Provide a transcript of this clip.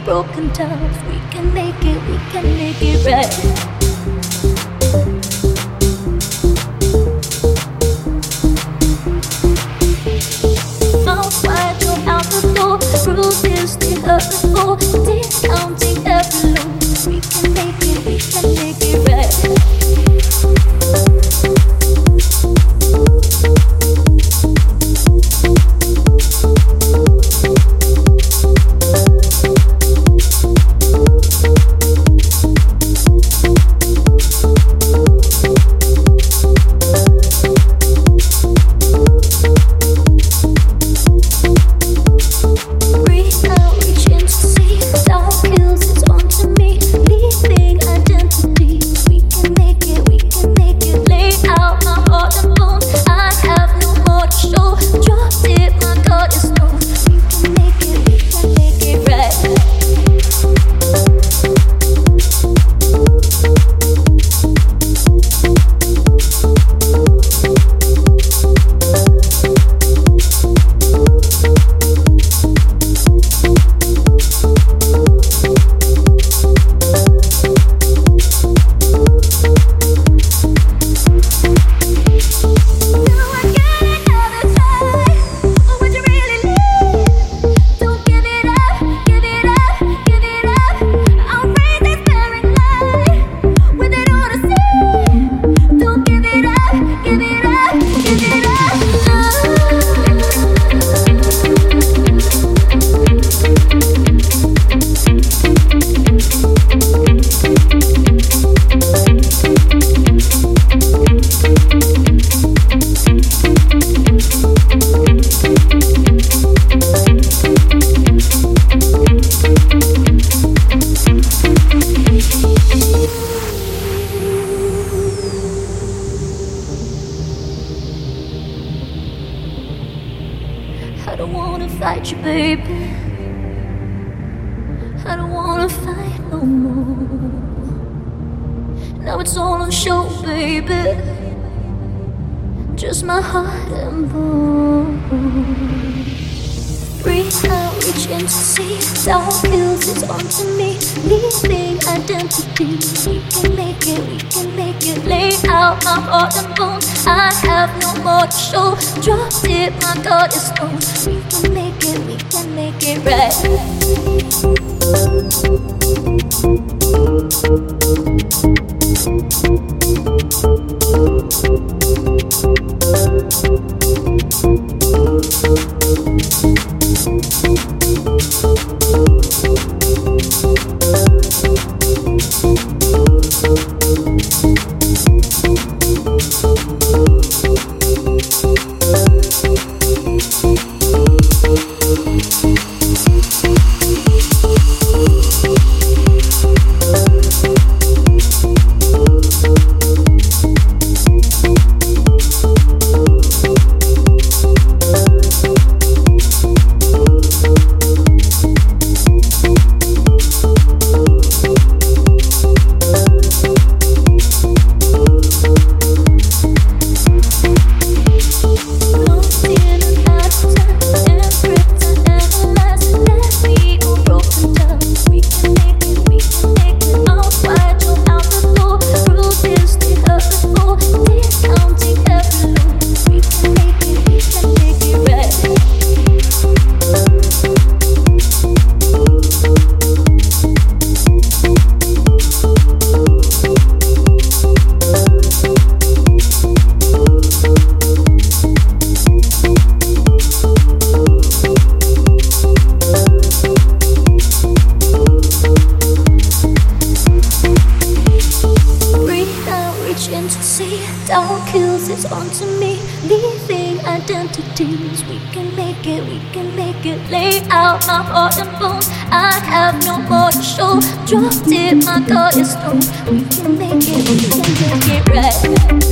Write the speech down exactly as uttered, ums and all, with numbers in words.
broken times. We can make it, we can make it right. Bruises still hurt before discounting every loss. We can make it, we can make it right. I don't wanna fight you, baby. I don't wanna fight no more. Now it's all on show, baby. Just my heart and bones. Breathe out, reach in to see. Down feels it's onto me. Leaving identity. We can make it, we can make it. Lay out my heart and bones. I have no more to show. Dropped it, my God is known. We can make it, we can make it right. Down kills it's onto me, leaving identities. We can make it, we can make it. Lay out my heart and bones. I have no more to show. Dropped it, my God is known. We can make it, we can make it right.